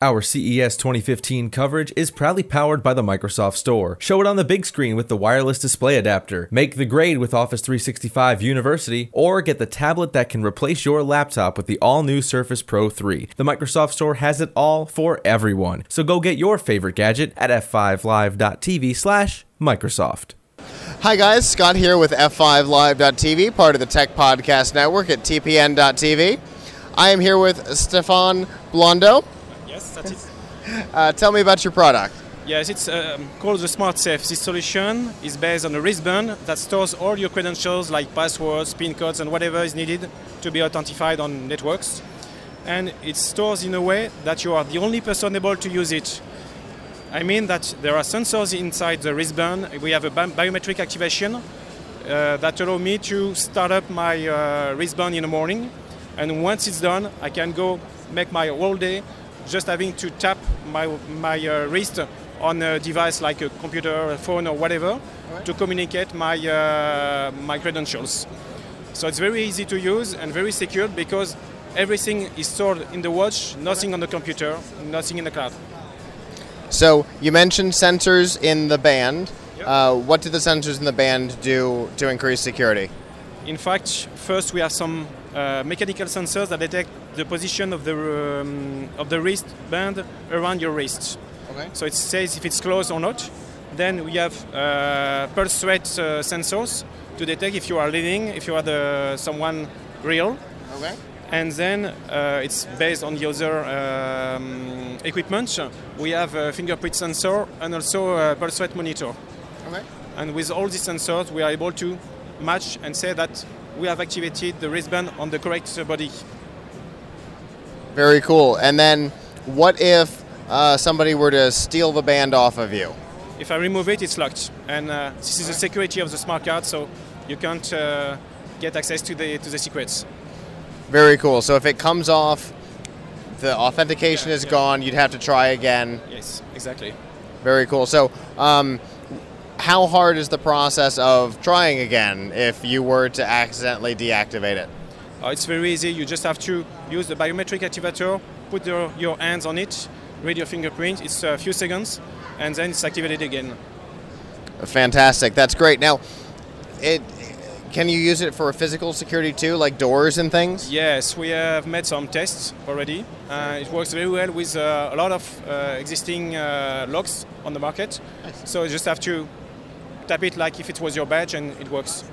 Our CES 2015 coverage is proudly powered by the Microsoft Store. Show it on the big screen with the wireless display adapter. Make the grade with Office 365 University, or get the tablet that can replace your laptop with the all-new Surface Pro 3. The Microsoft Store has it all for everyone. So go get your favorite gadget at f5live.tv/Microsoft. Hi guys, Scott here with F5Live.tv, part of the Tech Podcast Network at TPN.tv. I am here with Stéphane Blondeau. Yes, that's it. Tell me about your product. Yes, it's called the Smart Safe. This solution is based on a wristband that stores all your credentials like passwords, PIN codes, and whatever is needed to be authenticated on networks. And it stores in a way that you are the only person able to use it. I mean that there are sensors inside the wristband. We have a biometric activation that allow me to start up my wristband in the morning. And once it's done, I can go make my whole day just having to tap my wrist on a device like a computer, a phone, or whatever, to communicate my credentials. So it's very easy to use and very secure because everything is stored in the watch, nothing on the computer, nothing in the cloud. So you mentioned sensors in the band. Yep. What do the sensors in the band do to increase security? In fact, first we have some mechanical sensors that detect the position of the wristband around your wrist. Okay. So it says if it's closed or not. Then we have pulse rate sensors to detect if you are living, if you are someone real. Okay. And then it's based on the other equipment. We have a fingerprint sensor and also a pulse rate monitor. Okay. And with all these sensors, we are able to match and say that we have activated the wristband on the correct body. Very cool. And then what if somebody were to steal the band off of you? If I remove it, it's locked. And this is the security of the smart card, so you can't get access to the secrets. Very cool. So if it comes off, the authentication is gone, you'd have to try again. Yes, exactly. Very cool. So how hard is the process of trying again if you were to accidentally deactivate it? It's very easy. You just have to use the biometric activator, put your hands on it, read your fingerprint. It's a few seconds, and then it's activated again. Fantastic. That's great. Now, can you use it for physical security too, like doors and things? Yes, we have made some tests already. It works very well with a lot of existing locks on the market. Nice. So you just have to tap it like if it was your badge, and it works.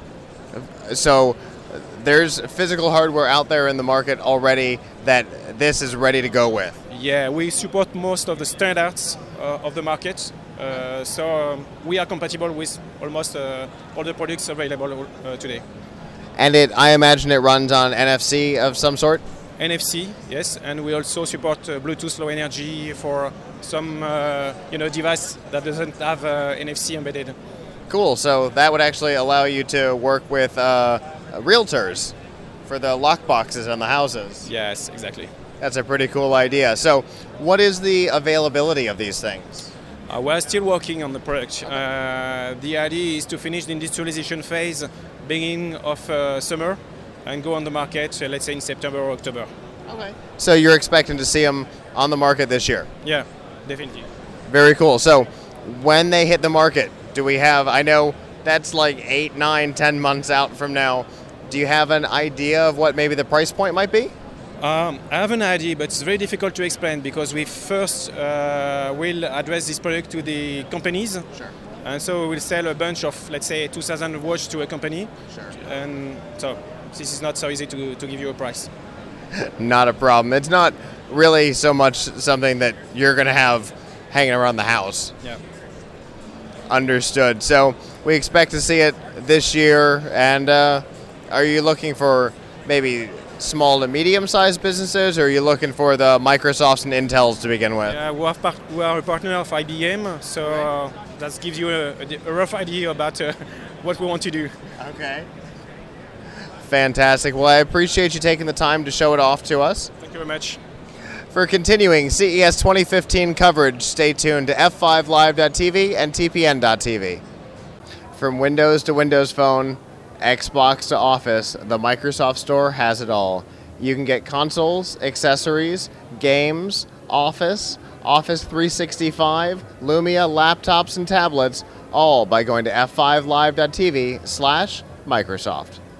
So there's physical hardware out there in the market already that this is ready to go with. Yeah, we support most of the standards of the market. So we are compatible with almost all the products available today. And I imagine it runs on NFC of some sort? NFC, yes, and we also support Bluetooth Low Energy for some device that doesn't have NFC embedded. Cool. So that would actually allow you to work with realtors for the lock boxes on the houses. Yes, exactly. That's a pretty cool idea. So what is the availability of these things? We're still working on the product. The idea is to finish the industrialization phase beginning of summer and go on the market, let's say in September or October. Okay. So you're expecting to see them on the market this year? Yeah, definitely. Very cool. So when they hit the market, I know that's like 8, 9, 10 months out from now. Do you have an idea of what maybe the price point might be? I have an idea, but it's very difficult to explain because we first will address this product to the companies. Sure. And so we'll sell a bunch of, let's say, 2,000 watch to a company. Sure. And so this is not so easy to give you a price. Not a problem. It's not really so much something that you're going to have hanging around the house. Yeah. Understood. So we expect to see it this year. And are you looking for maybe small to medium-sized businesses, or are you looking for the Microsofts and Intels to begin with? Yeah, we are a partner of IBM, so that gives you a rough idea about what we want to do. Okay. Fantastic. Well, I appreciate you taking the time to show it off to us. Thank you very much. For continuing CES 2015 coverage, stay tuned to F5Live.tv and TPN.tv. From Windows to Windows Phone, Xbox to Office, the Microsoft Store has it all. You can get consoles, accessories, games, Office, Office 365, Lumia, laptops, and tablets, all by going to f5live.tv/Microsoft.